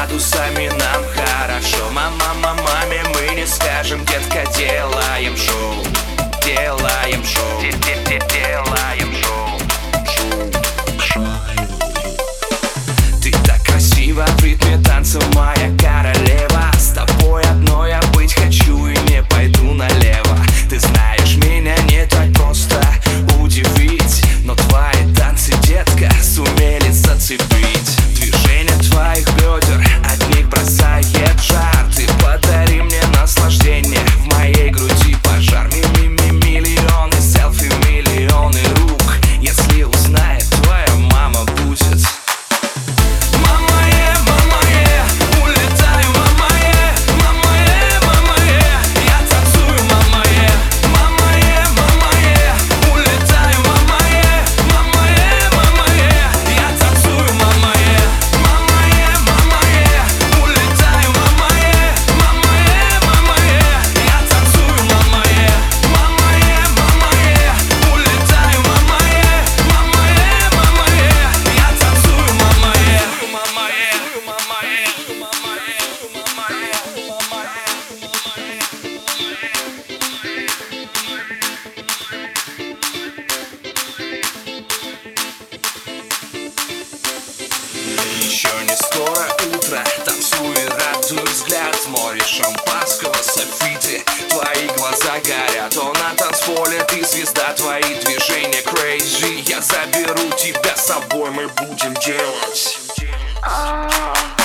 градусами нам хорошо. Маме мы не скажем, детка, делаем шоу. Делаем шоу. Делаем шоу. Ты так красива в ритме танца, моя королева. С тобой одной я быть хочу и не пойду налево. Ты знаешь, меня не так просто удивить, но твои танцы, детка, сумели зацепить. Движение твоих бедер от них бросает жар. Ты подари мне наслаждение, в моей груди пожар. Миллионы селфи, миллионы рук. Если узнает твоя мама, будет еще не скоро утро, танцуй и радуй взгляд. Море шампанского, софиты, твои глаза горят. О, на танцполе ты звезда, твои движения crazy. Я заберу тебя с собой, мы будем делать